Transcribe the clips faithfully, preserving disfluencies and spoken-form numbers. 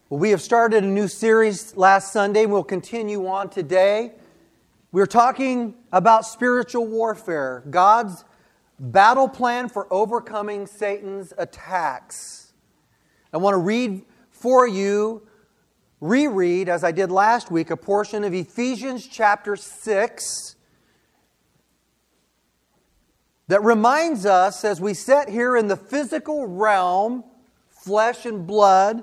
Well, we have started a new series last Sunday, and we'll continue on today. We're talking about spiritual warfare, God's battle plan for overcoming Satan's attacks. I want to read for you, reread, as I did last week, a portion of Ephesians chapter six that reminds us, as we sit here in the physical realm, flesh and blood,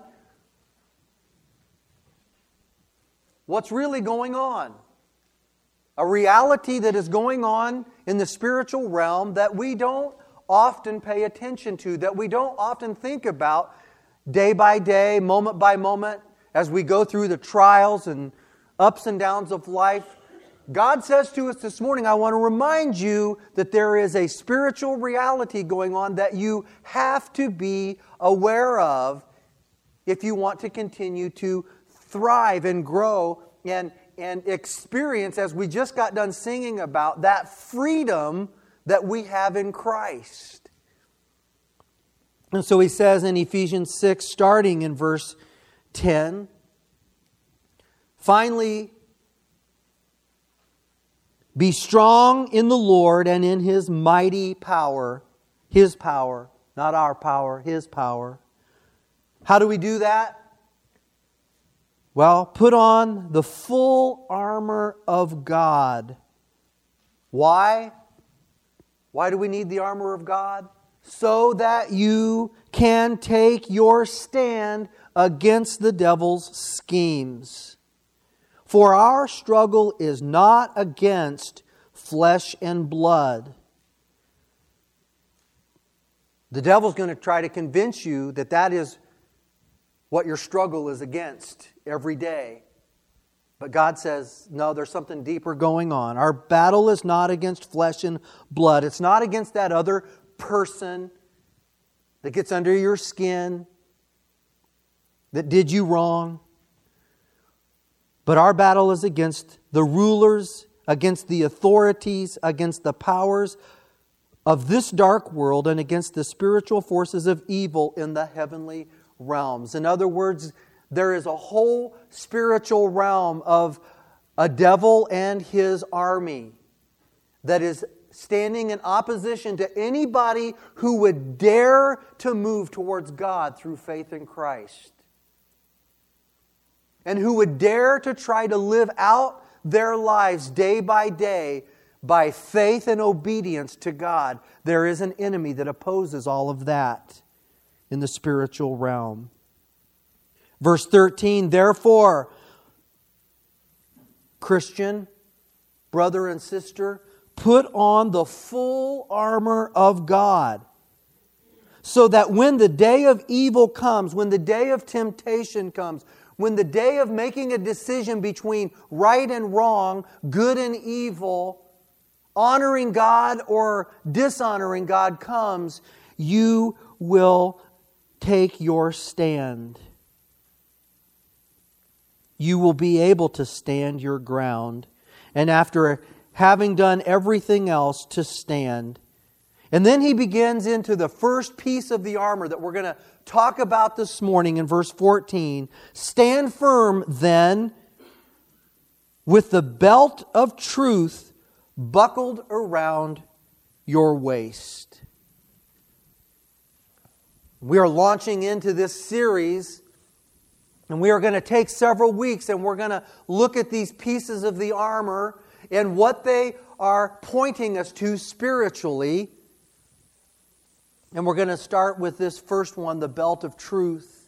what's really going on. A reality that is going on in the spiritual realm that we don't often pay attention to, that we don't often think about day by day, moment by moment, as we go through the trials and ups and downs of life. God says to us this morning, I want to remind you that there is a spiritual reality going on that you have to be aware of if you want to continue to thrive and grow and, and experience, as we just got done singing about, that freedom that we have in Christ. And so he says in Ephesians six, starting in verse ten, finally, be strong in the Lord and in His mighty power. His power, not our power, His power. How do we do that? Well, put on the full armor of God. Why? Why do we need the armor of God? So that you can take your stand against the devil's schemes. For our struggle is not against flesh and blood. The devil's going to try to convince you that that is what your struggle is against every day. But God says, no, there's something deeper going on. Our battle is not against flesh and blood. It's not against that other person that gets under your skin, that did you wrong. But our battle is against the rulers, against the authorities, against the powers of this dark world, and against the spiritual forces of evil in the heavenly realms. In other words, there is a whole spiritual realm of a devil and his army that is standing in opposition to anybody who would dare to move towards God through faith in Christ. And who would dare to try to live out their lives day by day by faith and obedience to God. There is an enemy that opposes all of that in the spiritual realm. Verse thirteen, therefore, Christian, brother and sister, put on the full armor of God, so that when the day of evil comes, when the day of temptation comes, when the day of making a decision between right and wrong, good and evil, honoring God or dishonoring God comes, you will take your stand. You will be able to stand your ground. And after having done everything else, to stand. And then he begins into the first piece of the armor that we're going to talk about this morning in verse fourteen. Stand firm then, with the belt of truth buckled around your waist. We are launching into this series, and we are going to take several weeks, and we're going to look at these pieces of the armor and what they are pointing us to spiritually. And we're going to start with this first one, the belt of truth.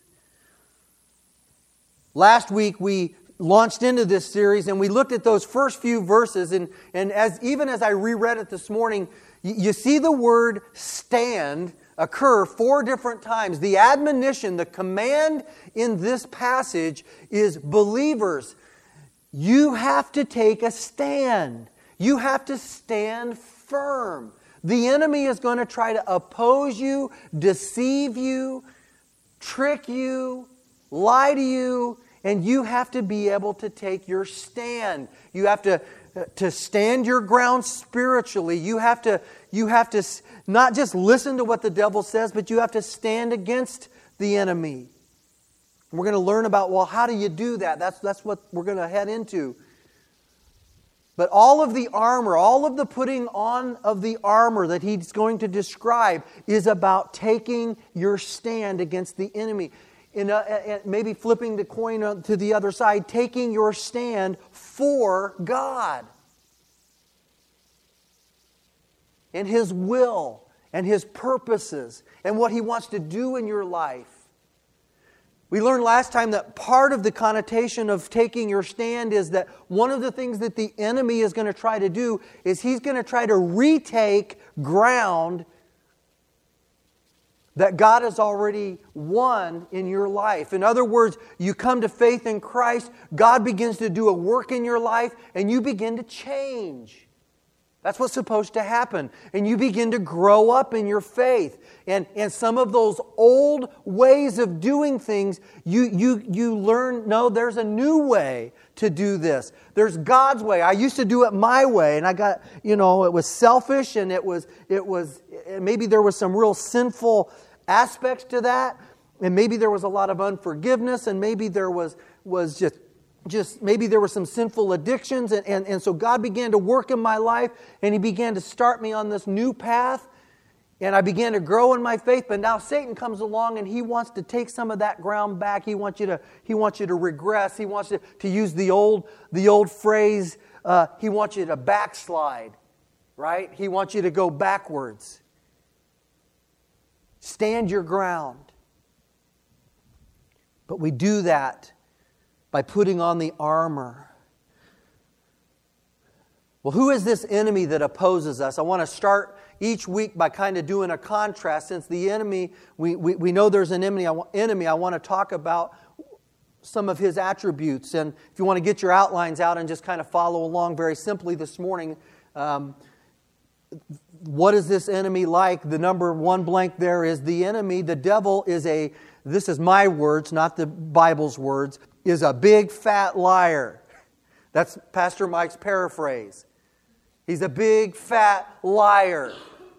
Last week we launched into this series and we looked at those first few verses, and, and as even as I reread it this morning, you, you see the word stand occur four different times. The admonition, the command in this passage is, believers, you have to take a stand. You have to stand firm. The enemy is going to try to oppose you, deceive you, trick you, lie to you, and you have to be able to take your stand. You have to, to stand your ground spiritually. You have to, you have to not just listen to what the devil says, but you have to stand against the enemy. We're going to learn about, well, how do you do that? That's, that's what we're going to head into. But all of the armor, all of the putting on of the armor that he's going to describe is about taking your stand against the enemy. In a, maybe flipping the coin to the other side, taking your stand for God and His will and His purposes and what He wants to do in your life. We learned last time that part of the connotation of taking your stand is that one of the things that the enemy is going to try to do is he's going to try to retake ground that God has already won in your life. In other words, you come to faith in Christ, God begins to do a work in your life, and you begin to change. That's what's supposed to happen. And you begin to grow up in your faith. And, and some of those old ways of doing things, you, you, you learn, no, there's a new way to do this. There's God's way. I used to do it my way, and I got, you know, it was selfish, and it was, it was, maybe there was some real sinful aspects to that, and maybe there was a lot of unforgiveness, and maybe there was, was just Just maybe there were some sinful addictions, and, and, and so God began to work in my life, and He began to start me on this new path, and I began to grow in my faith. But now Satan comes along, and he wants to take some of that ground back. He wants you to he wants you to regress. He wants you to use the old the old phrase. Uh, he wants you to backslide, right? He wants you to go backwards. Stand your ground. But we do that by putting on the armor. Well, who is this enemy that opposes us? I want to start each week by kind of doing a contrast. Since the enemy, we, we, we know there's an enemy, enemy, I want to talk about some of his attributes. And if you want to get your outlines out and just kind of follow along very simply this morning, um, what is this enemy like? The number one blank there is the enemy. The devil is a, this is my words, not the Bible's words, is a big fat liar. That's Pastor Mike's paraphrase. He's a big fat liar.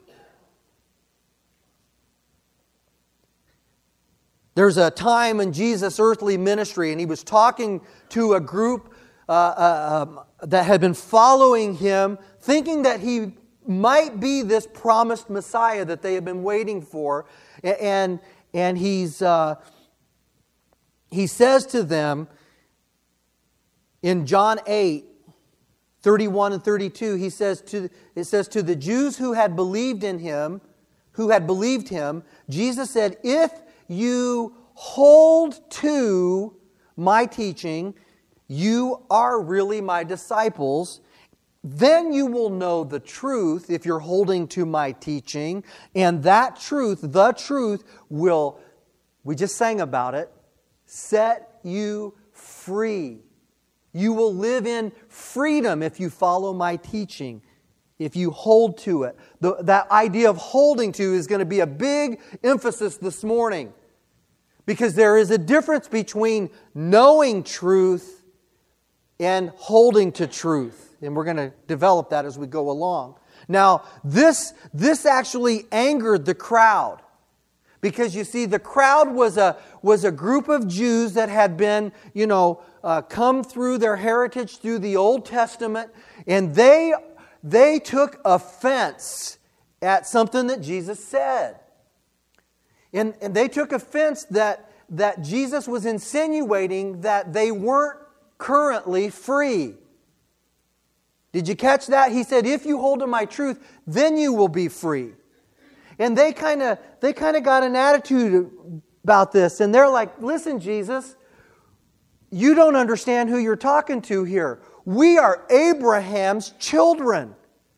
There's a time in Jesus' earthly ministry, and He was talking to a group uh, uh, um, that had been following Him, thinking that He might be this promised Messiah that they had been waiting for. And, and he's... Uh, He says to them in John eight, thirty-one and thirty-two, he says to, it says, to the Jews who had believed in Him, who had believed Him, Jesus said, if you hold to my teaching, you are really my disciples. Then you will know the truth if you're holding to my teaching. And that truth, the truth, will, we just sang about it, set you free. You will live in freedom if you follow my teaching, if you hold to it. The, that idea of holding to is going to be a big emphasis this morning, because there is a difference between knowing truth and holding to truth. And we're going to develop that as we go along. Now, this, this actually angered the crowd. Because you see, the crowd was a was a group of Jews that had been, you know, uh, come through their heritage through the Old Testament, and they they took offense at something that Jesus said, and and they took offense that that Jesus was insinuating that they weren't currently free. Did you catch that? He said, "If you hold to my truth, then you will be free." And they kind of they kind of got an attitude about this. And they're like, listen, Jesus, you don't understand who you're talking to here. We are Abraham's children.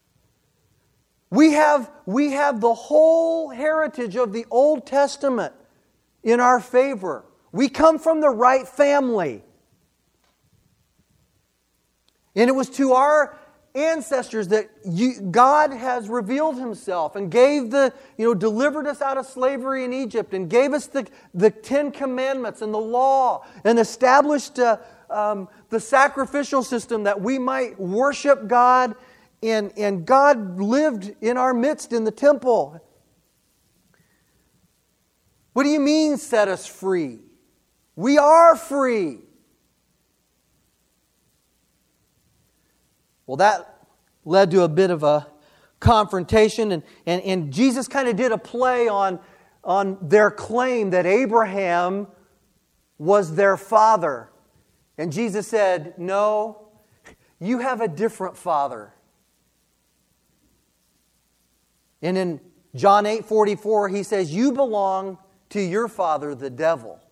We have, we have the whole heritage of the Old Testament in our favor. We come from the right family. And it was to our ancestors that you, God has revealed Himself and gave the, you know, delivered us out of slavery in Egypt and gave us the, the Ten Commandments and the law and established uh, um, the sacrificial system that we might worship God, and, and God lived in our midst in the temple. What do you mean set us free? We are free. Well, that led to a bit of a confrontation, and, and, and Jesus kind of did a play on, on their claim that Abraham was their father. And Jesus said, no, you have a different father. And in John eight forty-four, he says, you belong to your father, the devil.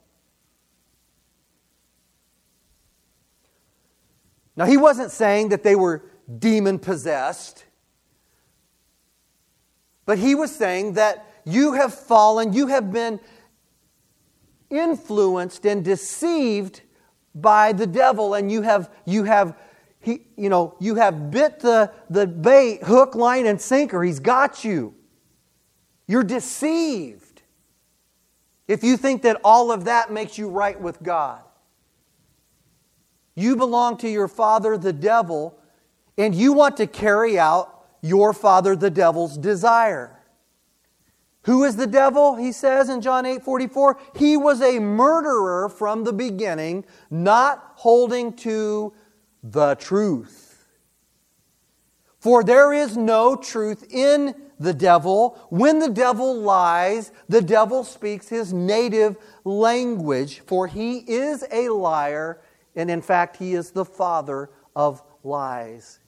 Now, he wasn't saying that they were demon-possessed, but he was saying that you have fallen, you have been influenced and deceived by the devil, and you have you have he you know you have bit the, the bait, hook, line, and sinker. He's got you. You're deceived if you think that all of that makes you right with God. You belong to your father, the devil, and you want to carry out your father, the devil's desire. Who is the devil? He says in John eight forty-four, he was a murderer from the beginning, not holding to the truth. For there is no truth in the devil. When the devil lies, the devil speaks his native language, for he is a liar, and in fact, he is the father of lies.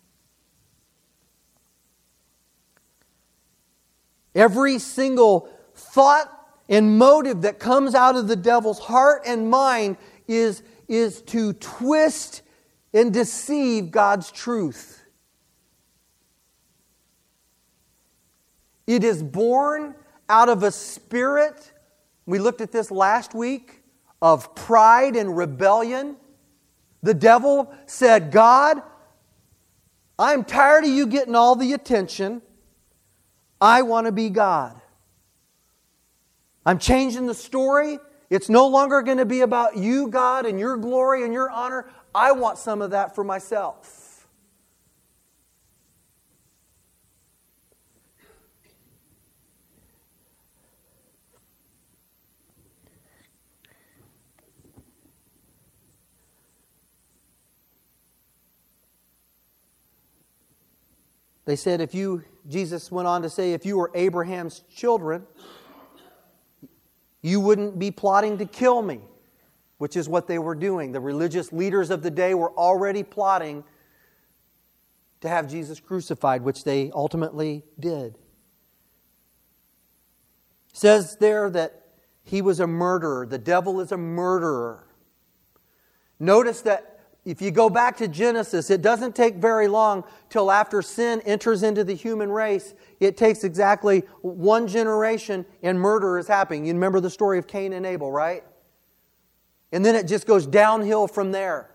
Every single thought and motive that comes out of the devil's heart and mind is, is to twist and deceive God's truth. It is born out of a spirit, we looked at this last week, of pride and rebellion. The devil said, God, I'm tired of you getting all the attention. I want to be God. I'm changing the story. It's no longer going to be about you, God, and your glory and your honor. I want some of that for myself. They said if you, Jesus went on to say, if you were Abraham's children, you wouldn't be plotting to kill me, which is what they were doing. The religious leaders of the day were already plotting to have Jesus crucified, which they ultimately did. It says there that he was a murderer. The devil is a murderer. Notice that if you go back to Genesis, it doesn't take very long till after sin enters into the human race. It takes exactly one generation and murder is happening. You remember the story of Cain and Abel, right? And then it just goes downhill from there.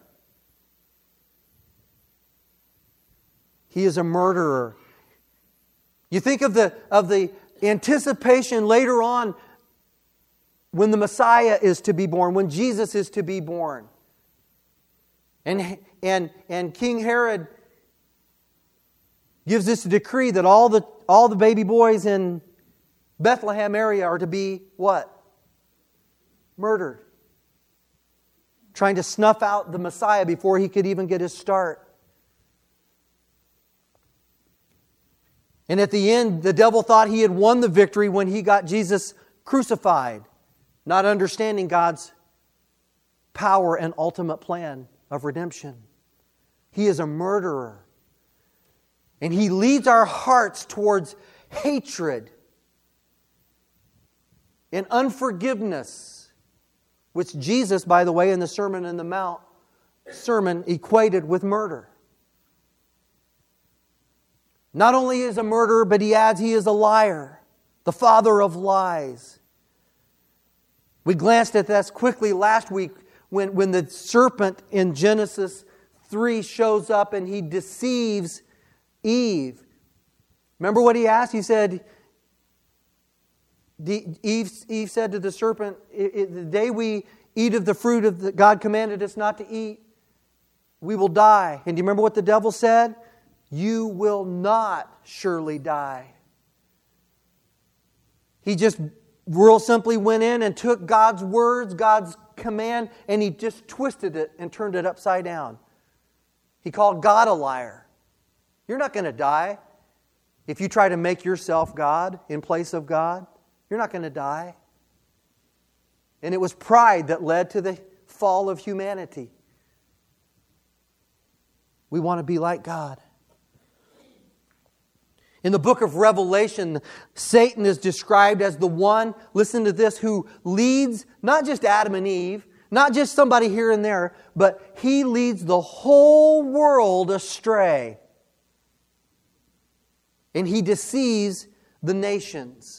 He is a murderer. You think of the, of the anticipation later on when the Messiah is to be born, when Jesus is to be born. And, and, and King Herod gives this decree that all the, all the baby boys in Bethlehem area are to be what? Murdered. Trying to snuff out the Messiah before he could even get his start. And at the end, the devil thought he had won the victory when he got Jesus crucified, not understanding God's power and ultimate plan of redemption. He is a murderer. And he leads our hearts towards hatred and unforgiveness, which Jesus, by the way, in the Sermon on the Mount sermon equated with murder. Not only is a murderer, but he adds he is a liar, the father of lies. We glanced at this quickly last week when, when the serpent in Genesis three shows up and he deceives Eve. Remember what he asked? He said, Eve, Eve said to the serpent, the day we eat of the fruit of the, God commanded us not to eat, we will die. And do you remember what the devil said? You will not surely die. He just real simply went in and took God's words, God's command and he just twisted it and turned it upside down. He called God a liar. You're not going to die if you try to make yourself God in place of God. You're not going to die. And it was pride that led to the fall of humanity. We want to be like God. In the book of Revelation, Satan is described as the one, listen to this, who leads not just Adam and Eve, not just somebody here and there, but he leads the whole world astray. And he deceives the nations.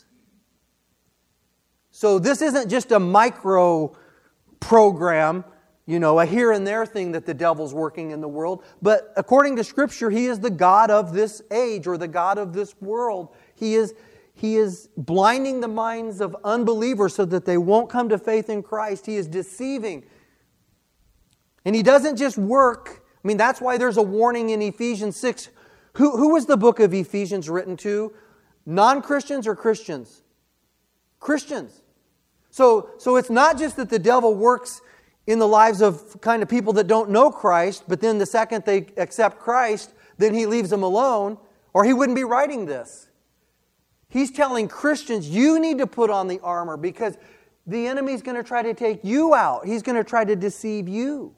So this isn't just a micro program, you know, a here and there thing that the devil's working in the world. But according to Scripture, he is the God of this age or the God of this world. He is, he is blinding the minds of unbelievers so that they won't come to faith in Christ. He is deceiving. And he doesn't just work. I mean, that's why there's a warning in Ephesians six. Who, who was the book of Ephesians written to? Non-Christians or Christians? Christians. So, so it's not just that the devil works in the lives of kind of people that don't know Christ, but then the second they accept Christ, then he leaves them alone, or he wouldn't be writing this. He's telling Christians, you need to put on the armor because the enemy's going to try to take you out. He's going to try to deceive you.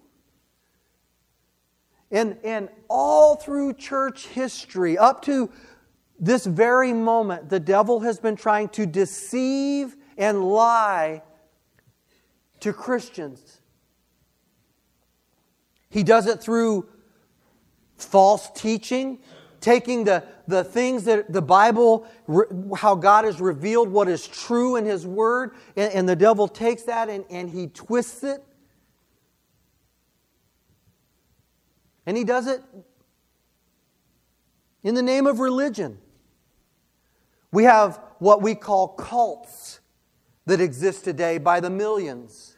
And, and all through church history, up to this very moment, the devil has been trying to deceive and lie to Christians. He does it through false teaching, taking the, the things that the Bible, how God has revealed what is true in His Word, and, and the devil takes that and, and he twists it. And he does it in the name of religion. We have what we call cults that exist today by the millions.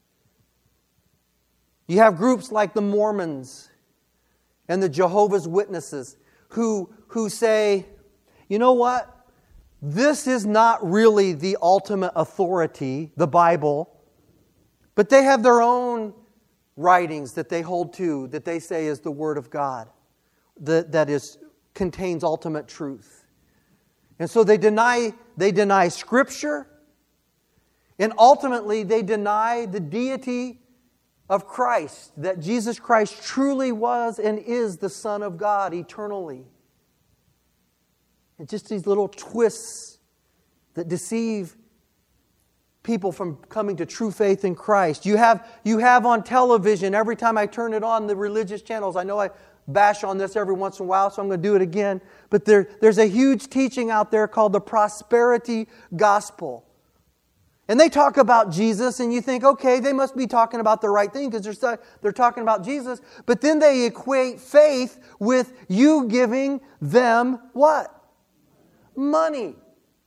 You have groups like the Mormons and the Jehovah's Witnesses who, who say, you know what? This is not really the ultimate authority, the Bible, but they have their own writings that they hold to, that they say is the Word of God, that, that is, contains ultimate truth. And so they deny, they deny Scripture, and ultimately they deny the deity of Christ, that Jesus Christ truly was and is the Son of God eternally. And just these little twists that deceive people from coming to true faith in Christ. You have, you have on television, every time I turn it on, the religious channels. I know I bash on this every once in a while, so I'm going to do it again. But there, there's a huge teaching out there called the prosperity gospel. And they talk about Jesus, and you think, okay, they must be talking about the right thing because they're, they're talking about Jesus. But then they equate faith with you giving them what? Money.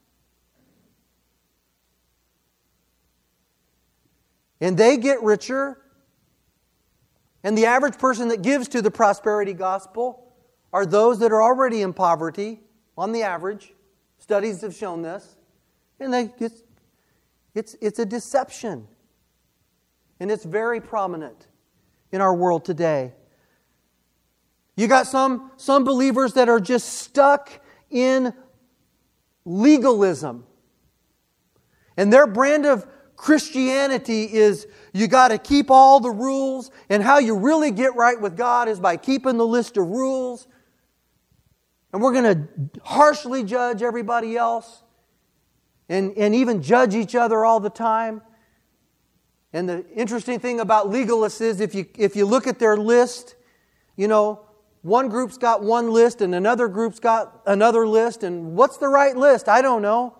And they get richer. And the average person that gives to the prosperity gospel are those that are already in poverty, on the average. Studies have shown this. And they get... It's, it's a deception. And it's very prominent in our world today. You got some, some believers that are just stuck in legalism. And their brand of Christianity is you got to keep all the rules, and how you really get right with God is by keeping the list of rules. And we're going to harshly judge everybody else. And, and even judge each other all the time. And the interesting thing about legalists is if you, if you look at their list, you know, one group's got one list and another group's got another list. And what's the right list? I don't know.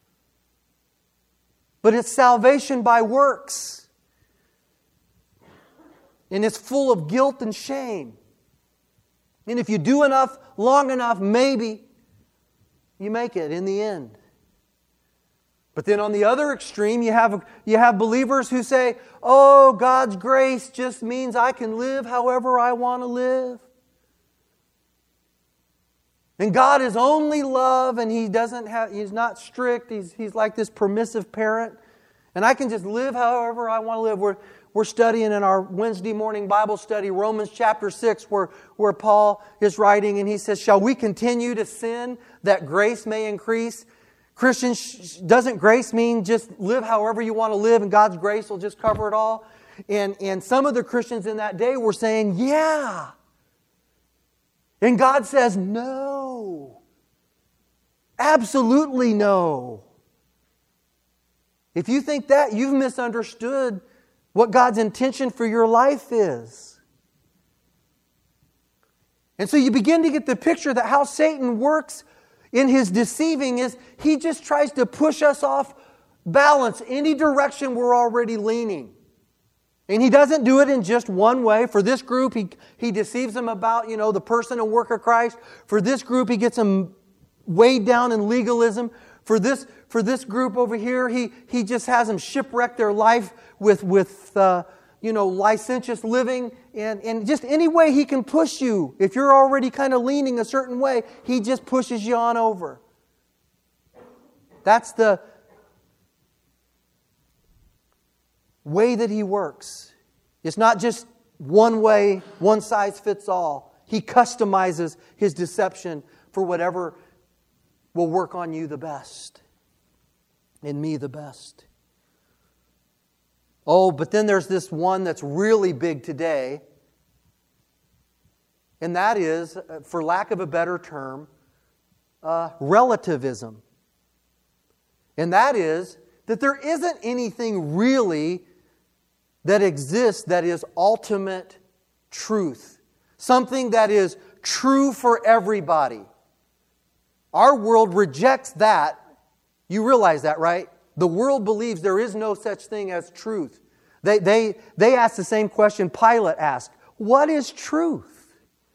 But it's salvation by works. And it's full of guilt and shame. And if you do enough, long enough, maybe you make it in the end. But then on the other extreme, you have, you have believers who say, oh, God's grace just means I can live however I want to live. And God is only love, and He doesn't have, He's not strict. He's, he's like this permissive parent. And I can just live however I want to live. We're, we're studying in our Wednesday morning Bible study, Romans chapter six, where, where Paul is writing and he says, shall we continue to sin that grace may increase? Christians, doesn't grace mean just live however you want to live and God's grace will just cover it all? And, and some of the Christians in that day were saying, yeah. And God says, no. Absolutely no. If you think that, you've misunderstood what God's intention for your life is. And so you begin to get the picture that how Satan works in his deceiving is he just tries to push us off balance any direction we're already leaning. And he doesn't do it in just one way. For this group, he, he deceives them about, you know, the person and work of Christ. For this group, he gets them weighed down in legalism. For this, for this group over here, he, he just has them shipwreck their life with, with uh, you know, licentious living. And, and just any way he can push you. If you're already kind of leaning a certain way, he just pushes you on over. That's the way that he works. It's not just one way, one size fits all. He customizes his deception for whatever will work on you the best. And me the best. Oh, but then there's this one that's really big today. And that is, for lack of a better term, uh, relativism. And that is that there isn't anything really that exists that is ultimate truth. Something that is true for everybody. Our world rejects that. You realize that, right? The world believes there is no such thing as truth. They, they, they ask the same question Pilate asked. What is truth?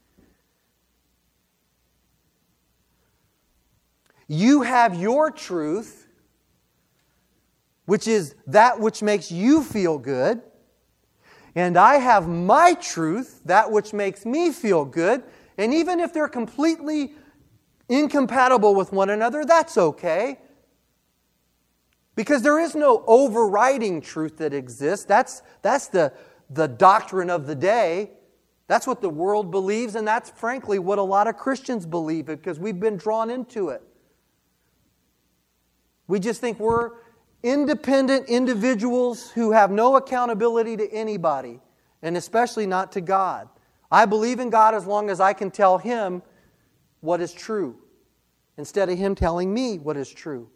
You have your truth, which is that which makes you feel good. And I have my truth, that which makes me feel good. And even if they're completely incompatible with one another, that's okay. Because there is no overriding truth that exists. That's, that's the, the doctrine of the day. That's what the world believes, and that's frankly what a lot of Christians believe because we've been drawn into it. We just think we're independent individuals who have no accountability to anybody, and especially not to God. I believe in God as long as I can tell Him what is true, instead of Him telling me what is true.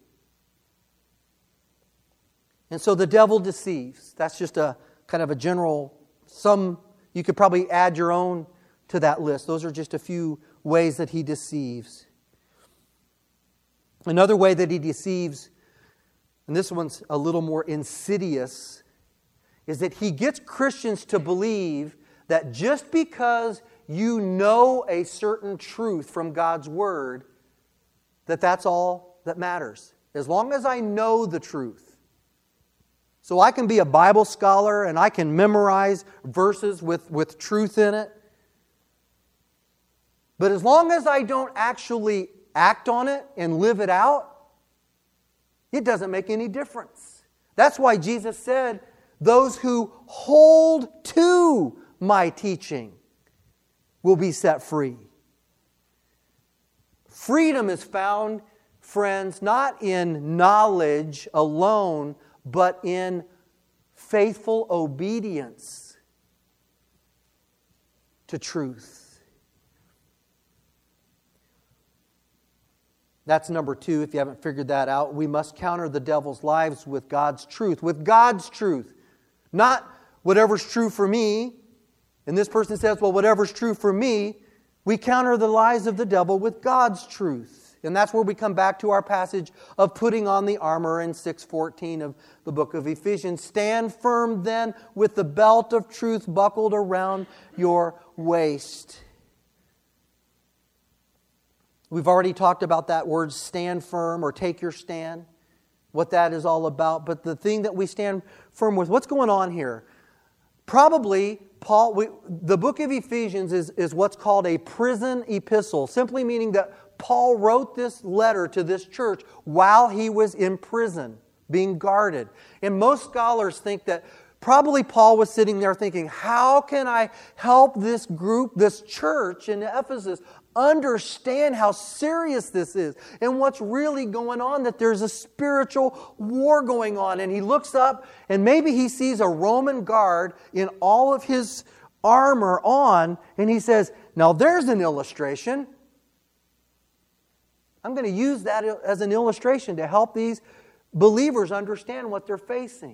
And so the devil deceives. That's just a kind of a general, some, you could probably add your own to that list. Those are just a few ways that he deceives. Another way that he deceives, and this one's a little more insidious, is that he gets Christians to believe that just because you know a certain truth from God's Word, that that's all that matters. As long as I know the truth. So I can be a Bible scholar and I can memorize verses with, with truth in it. But as long as I don't actually act on it and live it out, it doesn't make any difference. That's why Jesus said, those who hold to my teaching will be set free. Freedom is found, friends, not in knowledge alone, but in faithful obedience to truth. That's number two, if you haven't figured that out. We must counter the devil's lives with God's truth. With God's truth. Not whatever's true for me. And this person says, well, whatever's true for me. We counter the lies of the devil with God's truth. And that's where we come back to our passage of putting on the armor in six fourteen of the book of Ephesians. Stand firm then with the belt of truth buckled around your waist. We've already talked about that word stand firm or take your stand, what that is all about. But the thing that we stand firm with, what's going on here? Probably, Paul, we, the book of Ephesians is, is what's called a prison epistle, simply meaning that Paul wrote this letter to this church while he was in prison being guarded. And most scholars think that probably Paul was sitting there thinking, how can I help this group, this church in Ephesus, understand how serious this is and what's really going on, that there's a spiritual war going on. And he looks up and maybe he sees a Roman guard in all of his armor on, and he says, now there's an illustration. I'm going to use that as an illustration to help these believers understand what they're facing.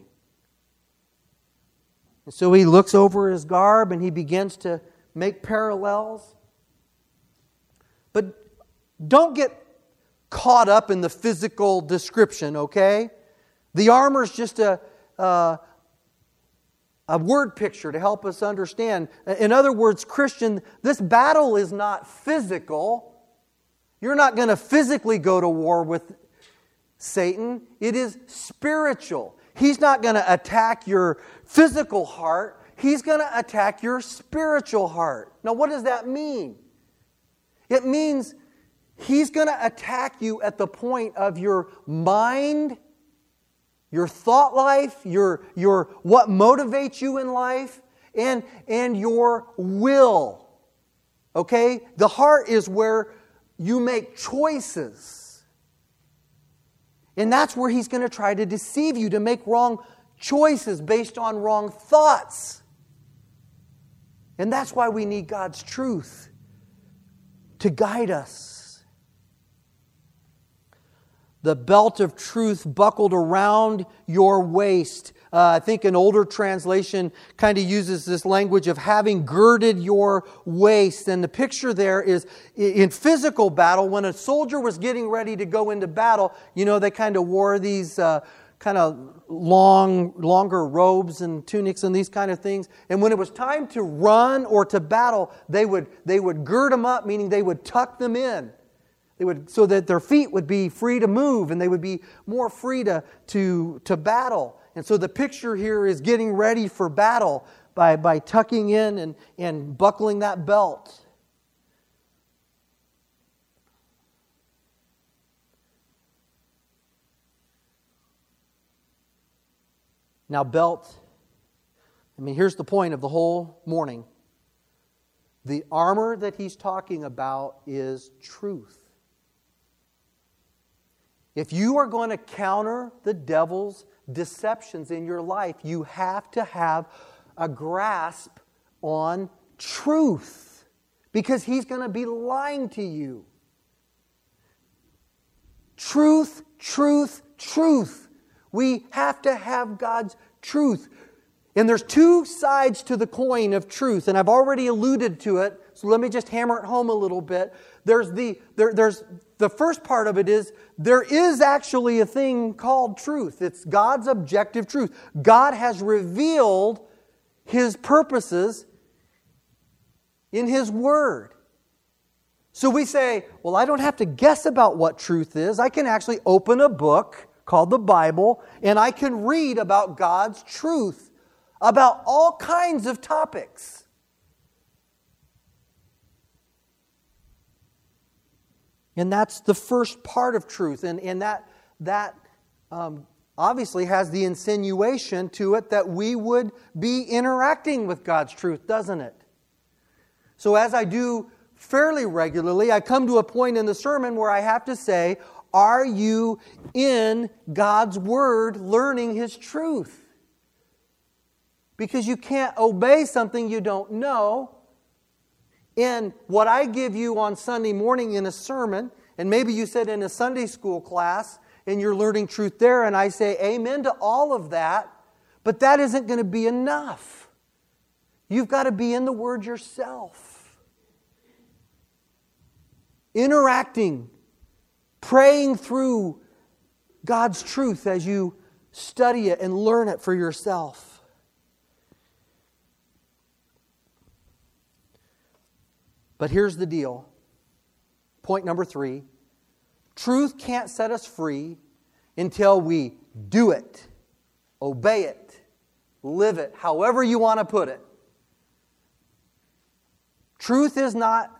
And so he looks over his garb and he begins to make parallels. But don't get caught up in the physical description, okay? The armor is just a, uh, a word picture to help us understand. In other words, Christian, this battle is not physical. You're not going to physically go to war with Satan. It is spiritual. He's not going to attack your physical heart. He's going to attack your spiritual heart. Now, what does that mean? It means he's going to attack you at the point of your mind, your thought life, your, your what motivates you in life, and, and your will. Okay? The heart is where you make choices. And that's where he's going to try to deceive you, to make wrong choices based on wrong thoughts. And that's why we need God's truth to guide us. The belt of truth buckled around your waist. Uh, I think an older translation kind of uses this language of having girded your waist. And the picture there is in physical battle, when a soldier was getting ready to go into battle, you know, they kind of wore these uh, kind of long, longer robes and tunics and these kind of things. And when it was time to run or to battle, they would they would gird them up, meaning they would tuck them in. They would, so that their feet would be free to move and they would be more free to, to, to battle. And so the picture here is getting ready for battle by, by tucking in and, and buckling that belt. Now, belt, I mean, here's the point of the whole morning. The armor that he's talking about is truth. If you are going to counter the devil's deceptions in your life, you have to have a grasp on truth, because he's going to be lying to you. Truth, truth, truth. We have to have God's truth. And there's two sides to the coin of truth, and I've already alluded to it, so let me just hammer it home a little bit. There's the there, there's the first part of it is there is actually a thing called truth. It's God's objective truth. God has revealed His purposes in His Word. So we say, well, I don't have to guess about what truth is. I can actually open a book called the Bible, and I can read about God's truth about all kinds of topics. And that's the first part of truth. And, and that, that um, obviously has the insinuation to it that we would be interacting with God's truth, doesn't it? So as I do fairly regularly, I come to a point in the sermon where I have to say, are you in God's Word learning His truth? Because you can't obey something you don't know. And what I give you on Sunday morning in a sermon, and maybe you said in a Sunday school class, and you're learning truth there, and I say amen to all of that, but that isn't going to be enough. You've got to be in the Word yourself. Interacting, praying through God's truth as you study it and learn it for yourself. But here's the deal. Point number three. Truth can't set us free until we do it, obey it, live it, however you want to put it. Truth is not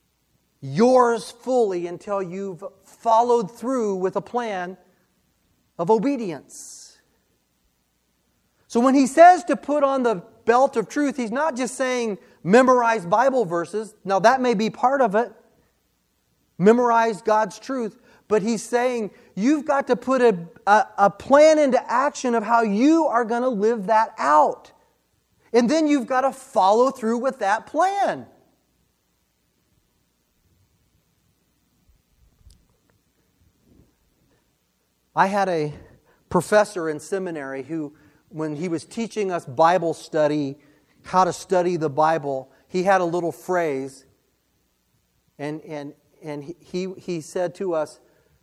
yours fully until you've followed through with a plan of obedience. So when he says to put on the belt of truth, he's not just saying memorize Bible verses. Now that may be part of it. Memorize God's truth. But he's saying you've got to put a, a, a plan into action of how you are going to live that out. And then you've got to follow through with that plan. I had a professor in seminary who, when he was teaching us Bible study, how to study the Bible, he had a little phrase, and, and, and he, he said to us,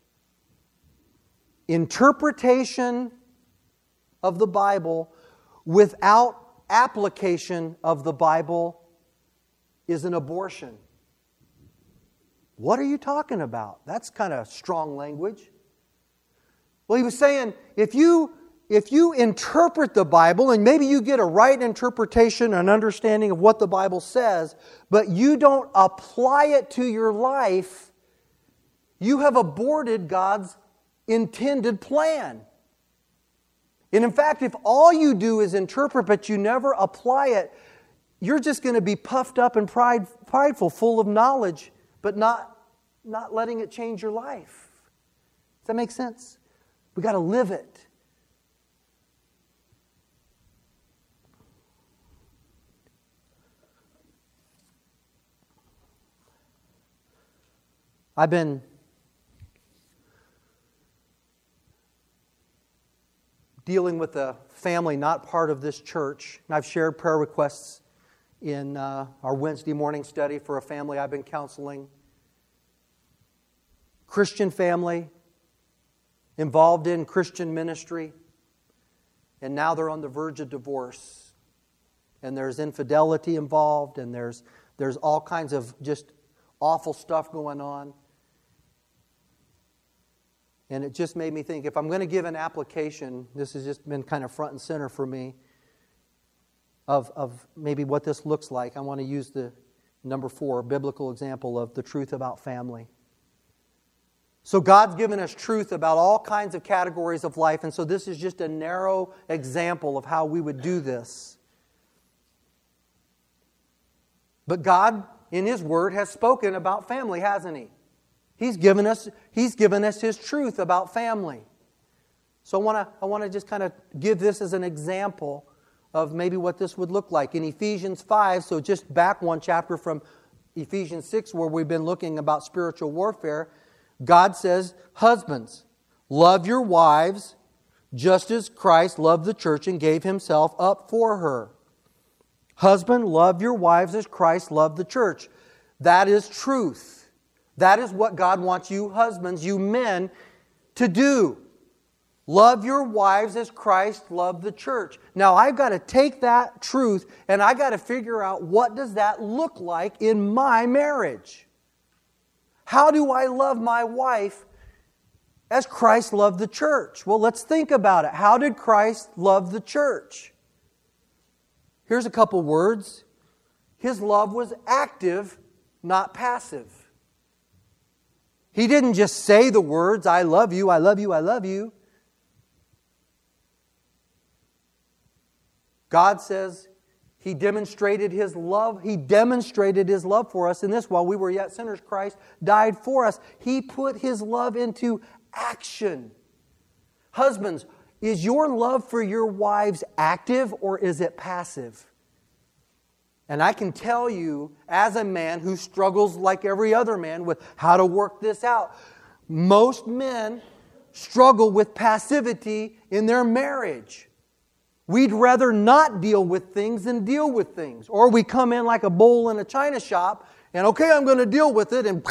interpretation of the Bible without application of the Bible is an abortion. What are you talking about? That's kind of strong language. Well, he was saying, if you, if you interpret the Bible, and maybe you get a right interpretation and understanding of what the Bible says, but you don't apply it to your life, you have aborted God's intended plan. And in fact, if all you do is interpret, but you never apply it, you're just going to be puffed up and pride, prideful, full of knowledge, but not, not letting it change your life. Does that make sense? We've got to live it. I've been dealing with a family not part of this church, and I've shared prayer requests in uh, our Wednesday morning study for a family I've been counseling. Christian family, involved in Christian ministry, and now they're on the verge of divorce. And there's infidelity involved, and there's there's all kinds of just awful stuff going on. And it just made me think, if I'm going to give an application, this has just been kind of front and center for me, of, of maybe what this looks like. I want to use the number four, biblical example of the truth about family. So God's given us truth about all kinds of categories of life, and so this is just a narrow example of how we would do this. But God, in His Word, has spoken about family, hasn't He? He's given us, He's given us His truth about family. So I want to I want to just kind of give this as an example of maybe what this would look like. In Ephesians five, so just back one chapter from Ephesians six, where we've been looking about spiritual warfare, God says, husbands, love your wives just as Christ loved the church and gave Himself up for her. Husband, love your wives as Christ loved the church. That is truth. That is what God wants you husbands, you men, to do. Love your wives as Christ loved the church. Now, I've got to take that truth and I've got to figure out, what does that look like in my marriage? How do I love my wife as Christ loved the church? Well, let's think about it. How did Christ love the church? Here's a couple words. His love was active, not passive. He didn't just say the words, I love you, I love you, I love you. God says He demonstrated His love. He demonstrated His love for us in this: while we were yet sinners, Christ died for us. He put His love into action. Husbands, is your love for your wives active or is it passive? And I can tell you, as a man who struggles like every other man with how to work this out, most men struggle with passivity in their marriage. We'd rather not deal with things than deal with things. Or we come in like a bull in a china shop and, okay, I'm going to deal with it, and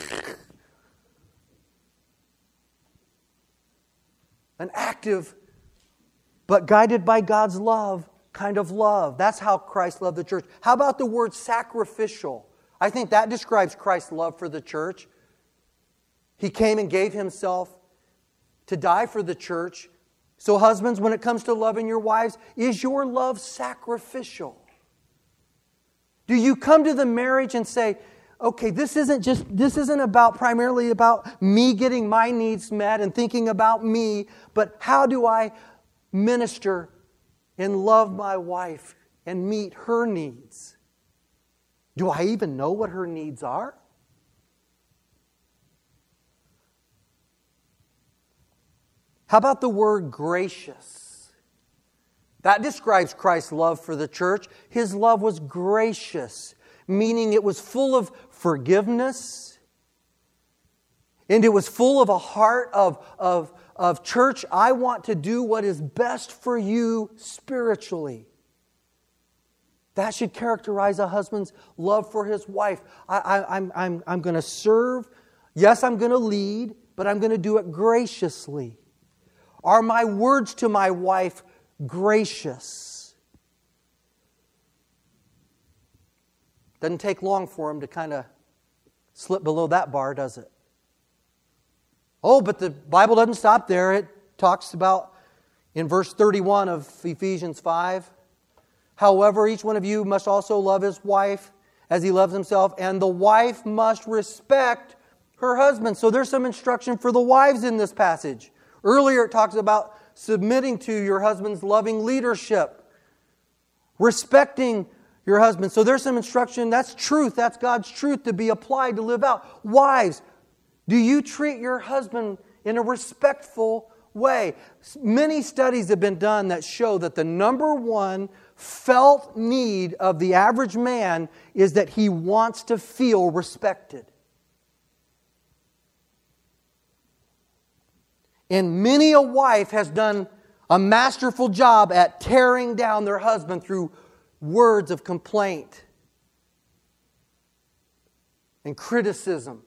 an active but guided by God's love kind of love. That's how Christ loved the church. How about the word sacrificial? I think that describes Christ's love for the church. He came and gave Himself to die for the church. So husbands, when it comes to loving your wives, is your love sacrificial? Do you come to the marriage and say, okay, this isn't just, this isn't about primarily about me getting my needs met and thinking about me, but how do I minister and love my wife and meet her needs? Do I even know what her needs are? How about the word gracious? That describes Christ's love for the church. His love was gracious, meaning it was full of forgiveness, and it was full of a heart of, of, of church, I want to do what is best for you spiritually. That should characterize a husband's love for his wife. I, I, I'm, I'm, I'm going to serve. Yes, I'm going to lead, but I'm going to do it graciously. Are my words to my wife gracious? Doesn't take long for him to kind of slip below that bar, does it? Oh, but the Bible doesn't stop there. It talks about, in verse thirty-one of Ephesians five, however, each one of you must also love his wife as he loves himself, and the wife must respect her husband. So there's some instruction for the wives in this passage. Earlier it talks about submitting to your husband's loving leadership, respecting your husband. So there's some instruction. That's truth. That's God's truth to be applied, to live out. Wives, do you treat your husband in a respectful way? Many studies have been done that show that the number one felt need of the average man is that he wants to feel respected. And many a wife has done a masterful job at tearing down their husband through words of complaint and criticism.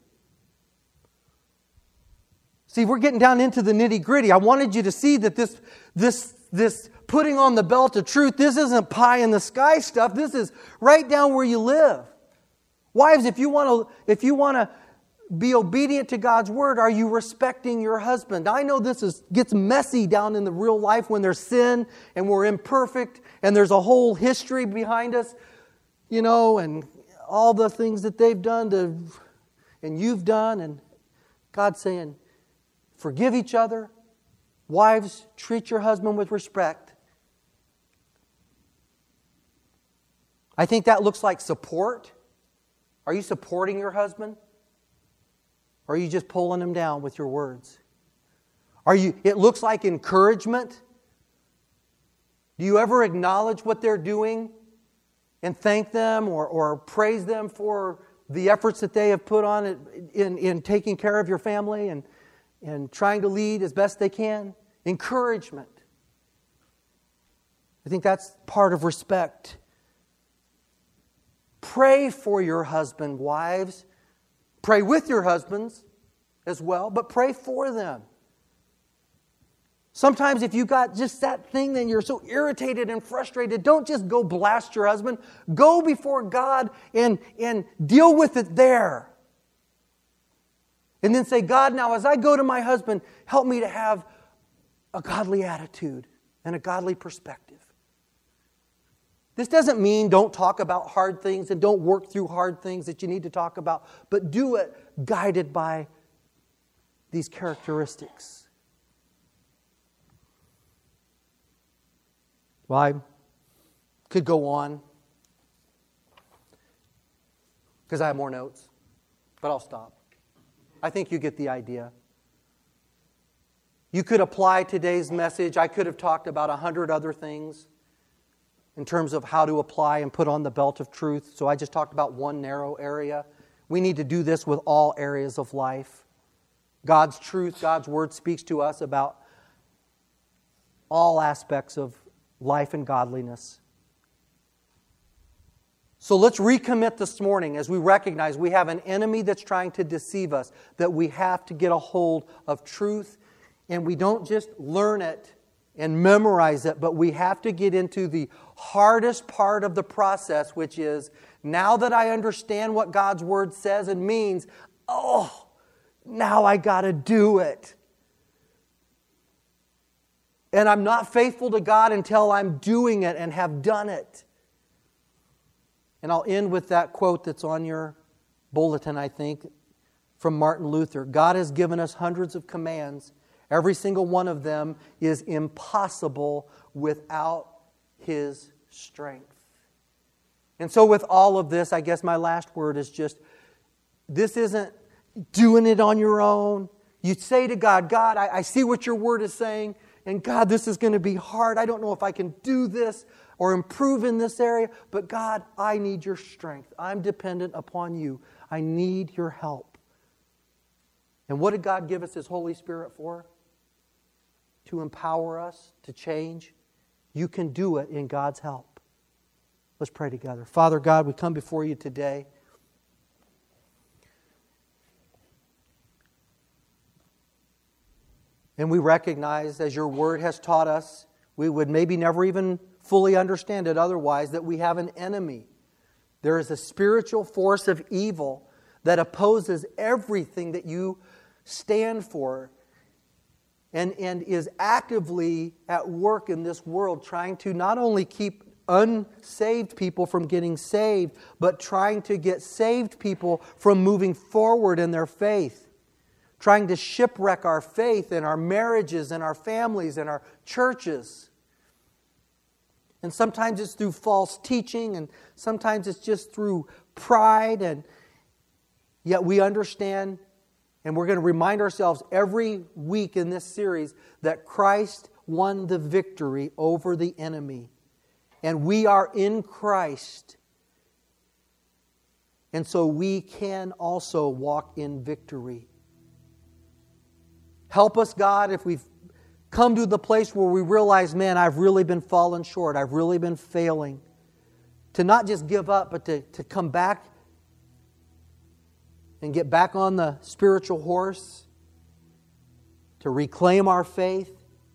See, we're getting down into the nitty-gritty. I wanted you to see that this, this, this putting on the belt of truth, this isn't pie in the sky stuff. This is right down where you live. Wives, if you want to, if you want to be obedient to God's word, are you respecting your husband? Now, I know this is gets messy down in the real life when there's sin and we're imperfect and there's a whole history behind us, you know, and all the things that they've done to, and you've done, and God's saying, forgive each other. Wives, treat your husband with respect. I think that looks like support. Are you supporting your husband? Or are you just pulling him down with your words? Are you? It looks like encouragement. Do you ever acknowledge what they're doing and thank them or, or praise them for the efforts that they have put on it in, in taking care of your family and, and trying to lead as best they can? Encouragement. I think that's part of respect. Pray for your husband, wives. Pray with your husbands as well, but pray for them. Sometimes if you got just that thing, then you're so irritated and frustrated, don't just go blast your husband. Go before God and, and deal with it there. And then say, God, now as I go to my husband, help me to have a godly attitude and a godly perspective. This doesn't mean don't talk about hard things and don't work through hard things that you need to talk about, but do it guided by these characteristics. Well, I could go on because I have more notes, but I'll stop. I think you get the idea. You could apply today's message. I could have talked about a hundred other things in terms of how to apply and put on the belt of truth. So I just talked about one narrow area. We need to do this with all areas of life. God's truth, God's word speaks to us about all aspects of life and godliness. So let's recommit this morning as we recognize we have an enemy that's trying to deceive us, that we have to get a hold of truth, and we don't just learn it and memorize it, but we have to get into the hardest part of the process, which is, now that I understand what God's word says and means, oh, now I got to do it. And I'm not faithful to God until I'm doing it and have done it. And I'll end with that quote that's on your bulletin, I think, from Martin Luther. God has given us hundreds of commands. Every single one of them is impossible without His strength. And so with all of this, I guess my last word is just, this isn't doing it on your own. You say to God, God, I, I see what your word is saying, and God, this is going to be hard. I don't know if I can do this or improve in this area, but God, I need your strength. I'm dependent upon you. I need your help. And what did God give us His Holy Spirit for? To empower us, to change. You can do it in God's help. Let's pray together. Father God, we come before you today. And we recognize, as your word has taught us, we would maybe never even fully understand it otherwise, that we have an enemy. There is a spiritual force of evil that opposes everything that you stand for and, and is actively at work in this world, trying to not only keep unsaved people from getting saved, but trying to get saved people from moving forward in their faith. Trying to shipwreck our faith in our marriages and our families and our churches. And sometimes it's through false teaching, and sometimes it's just through pride, and yet we understand, and we're going to remind ourselves every week in this series that Christ won the victory over the enemy. And we are in Christ. And so we can also walk in victory. Help us, God, if we've come to the place where we realize, man, I've really been falling short. I've really been failing. To not just give up, but to, to come back and get back on the spiritual horse. To reclaim our faith.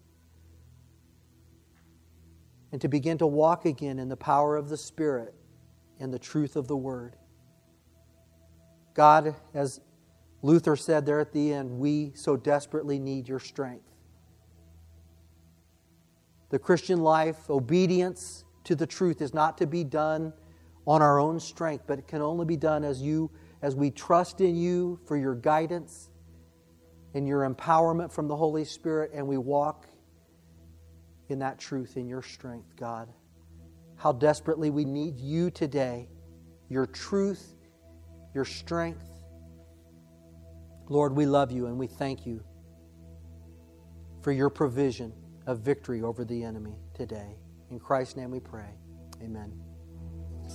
And to begin to walk again in the power of the Spirit and the truth of the Word. God, as Luther said there at the end, we so desperately need your strength. The Christian life, obedience to the truth is not to be done on our own strength, but it can only be done as you, as we trust in you for your guidance and your empowerment from the Holy Spirit, and we walk in that truth, in your strength, God. How desperately we need you today, your truth, your strength. Lord, we love you and we thank you for your provision of victory over the enemy today. In Christ's name we pray. Amen.